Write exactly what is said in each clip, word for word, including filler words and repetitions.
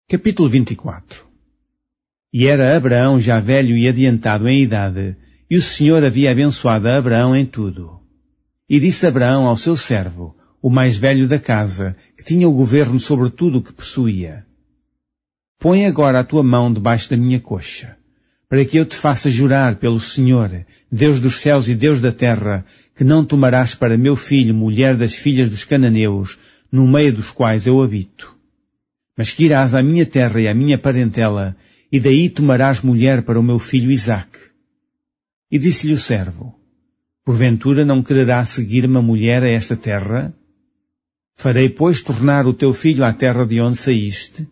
Capítulo vinte e quatro. E era Abraão já velho e adiantado em idade, e o Senhor havia abençoado a Abraão em tudo. E disse Abraão ao seu servo, o mais velho da casa, que tinha o governo sobre tudo o que possuía: Põe agora a tua mão debaixo da minha coxa, para que eu te faça jurar pelo Senhor, Deus dos céus e Deus da terra, que não tomarás para meu filho mulher das filhas dos cananeus, no meio dos quais eu habito. Mas que irás à minha terra e à minha parentela, e daí tomarás mulher para o meu filho Isaque. E disse-lhe o servo: Porventura não quererá seguir-me a mulher a esta terra? Farei, pois, tornar o teu filho à terra de onde saíste?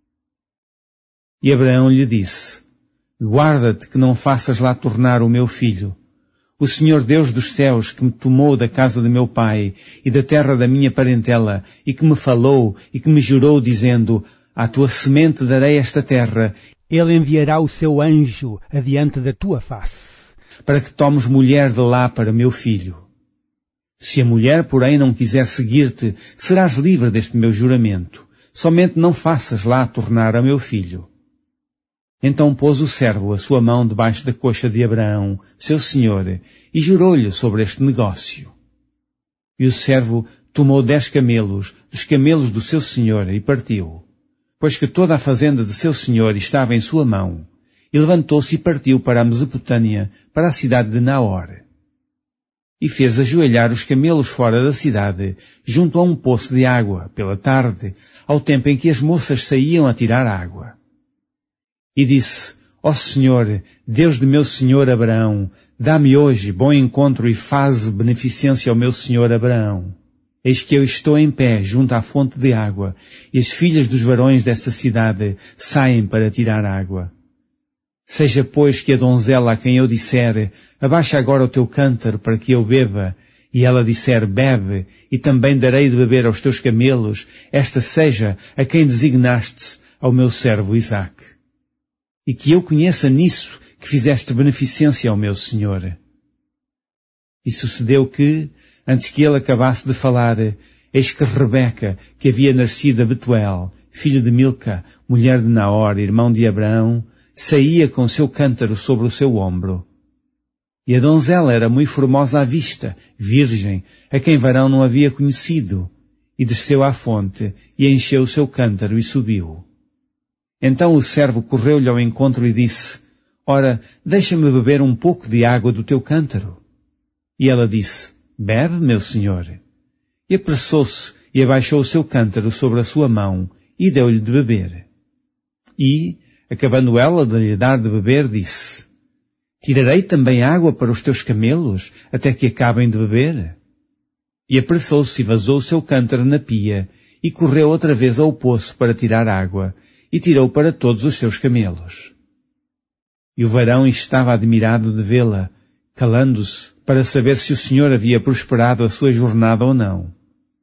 E Abraão lhe disse: Guarda-te que não faças lá tornar o meu filho. O Senhor Deus dos céus, que me tomou da casa de meu pai e da terra da minha parentela, e que me falou e que me jurou, dizendo: À tua semente darei esta terra, Ele enviará o seu anjo adiante da tua face, para que tomes mulher de lá para meu filho. Se a mulher, porém, não quiser seguir-te, serás livre deste meu juramento. Somente não faças lá tornar a meu filho. Então pôs o servo a sua mão debaixo da coxa de Abraão, seu senhor, e jurou-lhe sobre este negócio. E o servo tomou dez camelos, dos camelos do seu senhor, e partiu, pois que toda a fazenda de seu senhor estava em sua mão, e levantou-se e partiu para a Mesopotâmia, para a cidade de Naor. E fez ajoelhar os camelos fora da cidade, junto a um poço de água, pela tarde, ao tempo em que as moças saíam a tirar água. E disse: Ó Senhor, Deus de meu senhor Abraão, dá-me hoje bom encontro e faze beneficência ao meu senhor Abraão. Eis que eu estou em pé junto à fonte de água, e as filhas dos varões desta cidade saem para tirar água. Seja, pois, que a donzela a quem eu disser: Abaixa agora o teu cântaro para que eu beba, e ela disser: Bebe, e também darei de beber aos teus camelos, esta seja a quem designaste ao meu servo Isaque. E que eu conheça nisso que fizeste beneficência ao meu senhor. E sucedeu que, antes que ele acabasse de falar, eis que Rebeca, que havia nascido a Betuel, filho de Milca, mulher de Naor, irmão de Abraão, saía com seu cântaro sobre o seu ombro. E a donzela era muito formosa à vista, virgem, a quem varão não havia conhecido, e desceu à fonte, e encheu o seu cântaro e subiu. Então o servo correu-lhe ao encontro e disse: Ora, deixa-me beber um pouco de água do teu cântaro. E ela disse: Bebe, meu senhor. E apressou-se e abaixou o seu cântaro sobre a sua mão e deu-lhe de beber. E, acabando ela de lhe dar de beber, disse: Tirarei também água para os teus camelos, até que acabem de beber. E apressou-se e vazou o seu cântaro na pia, e correu outra vez ao poço para tirar água, e tirou para todos os seus camelos. E o varão estava admirado de vê-la, calando-se, para saber se o Senhor havia prosperado a sua jornada ou não.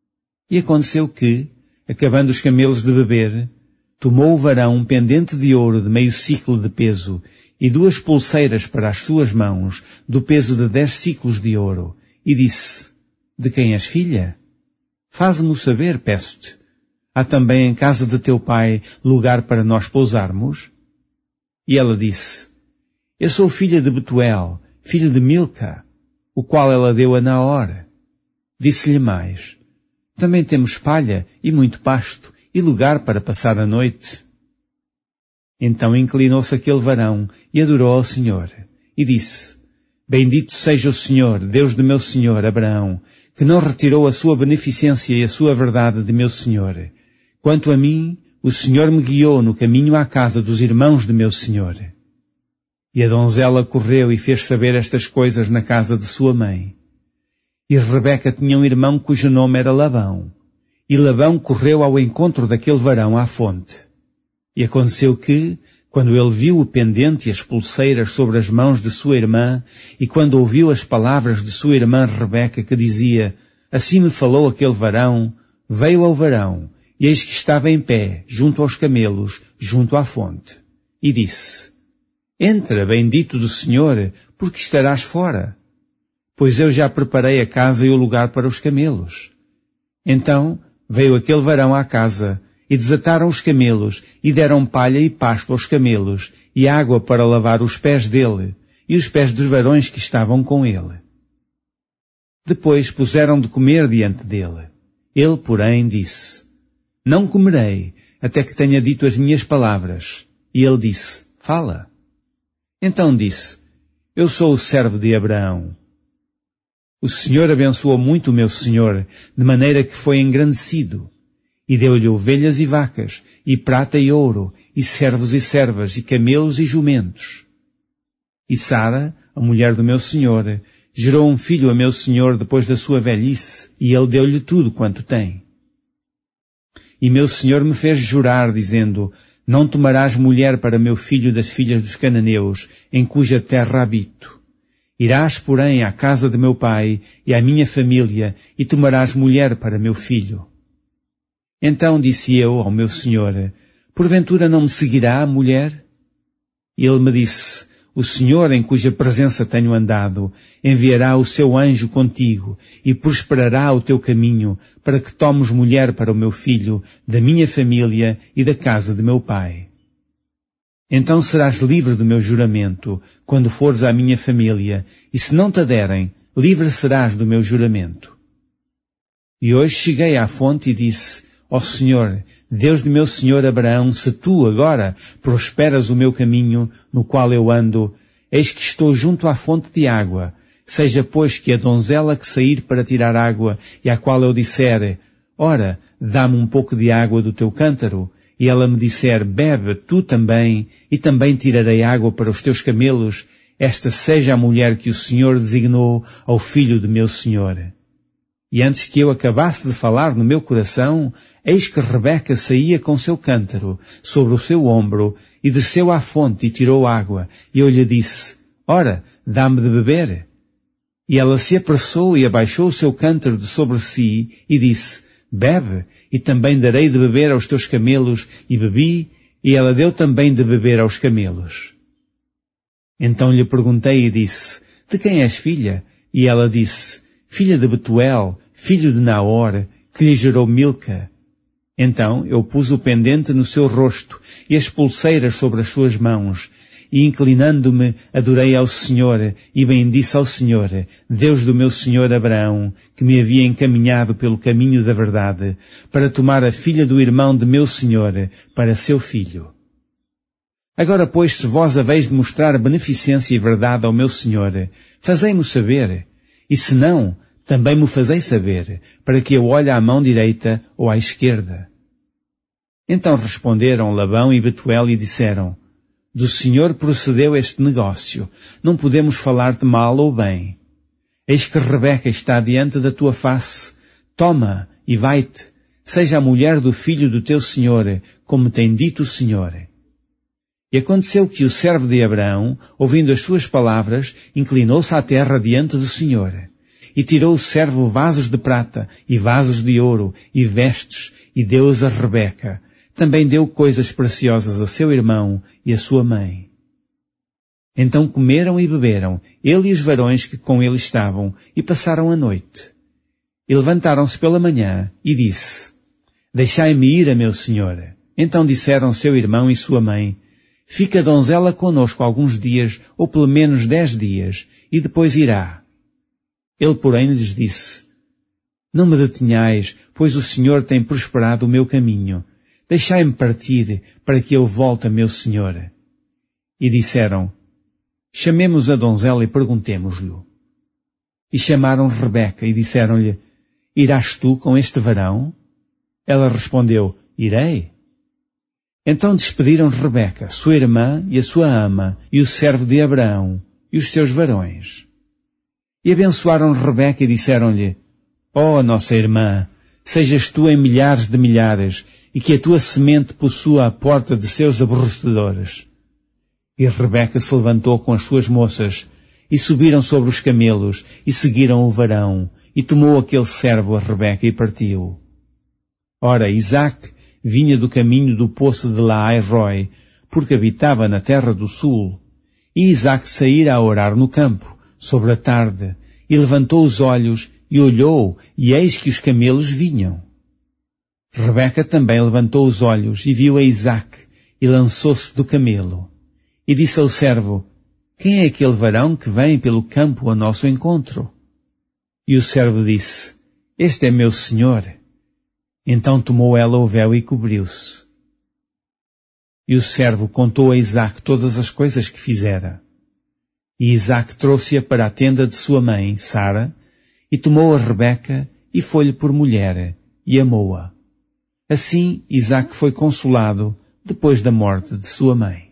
E aconteceu que, acabando os camelos de beber, tomou o varão um pendente de ouro de meio ciclo de peso, e duas pulseiras para as suas mãos, do peso de dez ciclos de ouro, e disse: De quem és filha? Faze-mo saber, peço-te. Há também em casa de teu pai lugar para nós pousarmos? E ela disse: Eu sou filha de Betuel, filho de Milca, o qual ela deu a Naor. Disse-lhe mais: Também temos palha e muito pasto, e lugar para passar a noite. Então inclinou-se aquele varão e adorou ao Senhor, e disse: Bendito seja o Senhor, Deus de meu senhor Abraão, que não retirou a sua beneficência e a sua verdade de meu senhor. Quanto a mim, o Senhor me guiou no caminho à casa dos irmãos de meu senhor. E a donzela correu e fez saber estas coisas na casa de sua mãe. E Rebeca tinha um irmão cujo nome era Labão. E Labão correu ao encontro daquele varão à fonte. E aconteceu que, quando ele viu o pendente e as pulseiras sobre as mãos de sua irmã, e quando ouviu as palavras de sua irmã Rebeca, que dizia: Assim me falou aquele varão, veio ao varão, e eis que estava em pé, junto aos camelos, junto à fonte. E disse: Entra, bendito do Senhor, porque estarás fora. Pois eu já preparei a casa e o lugar para os camelos. Então veio aquele varão à casa, E desataram os camelos, e deram palha e pasto aos camelos, e água para lavar os pés dele, e os pés dos varões que estavam com ele. Depois puseram de comer diante dele. Ele, porém, disse, não comerei, até que tenha dito as minhas palavras. E ele disse, fala. Então disse, eu sou o servo de Abraão. O Senhor abençoou muito o meu senhor, de maneira que foi engrandecido. E deu-lhe ovelhas e vacas, e prata e ouro, e servos e servas, e camelos e jumentos. E Sara, a mulher do meu senhor, gerou um filho a meu senhor depois da sua velhice, e ele deu-lhe tudo quanto tem. E meu senhor me fez jurar, dizendo, não tomarás mulher para meu filho das filhas dos cananeus, em cuja terra habito. Irás, porém, à casa de meu pai e à minha família, e tomarás mulher para meu filho. Então disse eu ao meu senhor, porventura não me seguirá a mulher? E ele me disse, o Senhor em cuja presença tenho andado, enviará o seu anjo contigo e prosperará o teu caminho para que tomes mulher para o meu filho, da minha família e da casa de meu pai. Então serás livre do meu juramento, quando fores à minha família, e se não te derem, livre serás do meu juramento. E hoje cheguei à fonte e disse, ó Senhor, Deus de meu senhor Abraão, se tu agora prosperas o meu caminho, no qual eu ando, eis que estou junto à fonte de água. Seja, pois, que a donzela que sair para tirar água, e à qual eu disser, ora, dá-me um pouco de água do teu cântaro, e ela me disser, bebe tu também, e também tirarei água para os teus camelos, esta seja a mulher que o Senhor designou ao filho de meu senhor. E antes que eu acabasse de falar no meu coração, eis que Rebeca saía com seu cântaro sobre o seu ombro e desceu à fonte e tirou água. E eu lhe disse, ora, dá-me de beber. E ela se apressou e abaixou o seu cântaro de sobre si e disse, bebe, e também darei de beber aos teus camelos. E bebi, e ela deu também de beber aos camelos. Então lhe perguntei e disse, de quem és filha? E ela disse, filha de Betuel, filho de Naor, que lhe gerou Milca. Então eu pus o pendente no seu rosto e as pulseiras sobre as suas mãos, e inclinando-me adorei ao Senhor e bendisse ao Senhor, Deus do meu senhor Abraão, que me havia encaminhado pelo caminho da verdade, para tomar a filha do irmão de meu senhor para seu filho. Agora, pois, se vós haveis de mostrar beneficência e verdade ao meu senhor, fazei-mo saber. E se não, também me fazei saber, para que eu olhe à mão direita ou à esquerda. Então responderam Labão e Betuel e disseram, do Senhor procedeu este negócio, não podemos falar-te mal ou bem. Eis que Rebeca está diante da tua face, toma e vai-te, seja a mulher do filho do teu senhor, como tem dito o Senhor. E aconteceu que o servo de Abraão, ouvindo as suas palavras, inclinou-se à terra diante do Senhor. E tirou o servo vasos de prata, e vasos de ouro, e vestes, e deu-os a Rebeca. Também deu coisas preciosas a seu irmão e a sua mãe. Então comeram e beberam, ele e os varões que com ele estavam, e passaram a noite. E levantaram-se pela manhã, e disse, deixai-me ir a meu senhor. Então disseram seu irmão e sua mãe, fica a donzela conosco alguns dias, ou pelo menos dez dias, e depois irá. Ele, porém, lhes disse, não me detenhais, pois o Senhor tem prosperado o meu caminho. Deixai-me partir, para que eu volte a meu senhor. E disseram, chamemos a donzela e perguntemos-lhe. E chamaram Rebeca e disseram-lhe, irás tu com este varão? Ela respondeu, irei. Então despediram Rebeca, sua irmã e a sua ama, e o servo de Abraão, e os seus varões. E abençoaram Rebeca e disseram-lhe, ó nossa irmã, sejas tu em milhares de milhares, e que a tua semente possua a porta de seus aborrecedores. E Rebeca se levantou com as suas moças, e subiram sobre os camelos, e seguiram o varão, e tomou aquele servo a Rebeca e partiu. Ora, Isaque vinha do caminho do poço de Laai-roi, porque habitava na terra do sul. E Isaque saíra a orar no campo, sobre a tarde, e levantou os olhos, e olhou, e eis que os camelos vinham. Rebeca também levantou os olhos e viu a Isaque e lançou-se do camelo. E disse ao servo, quem é aquele varão que vem pelo campo a nosso encontro? E o servo disse, este é meu senhor. Então tomou ela o véu e cobriu-se. E o servo contou a Isaque todas as coisas que fizera. E Isaque trouxe-a para a tenda de sua mãe, Sara, e tomou a Rebeca e foi-lhe por mulher, e amou-a. Assim Isaque foi consolado depois da morte de sua mãe.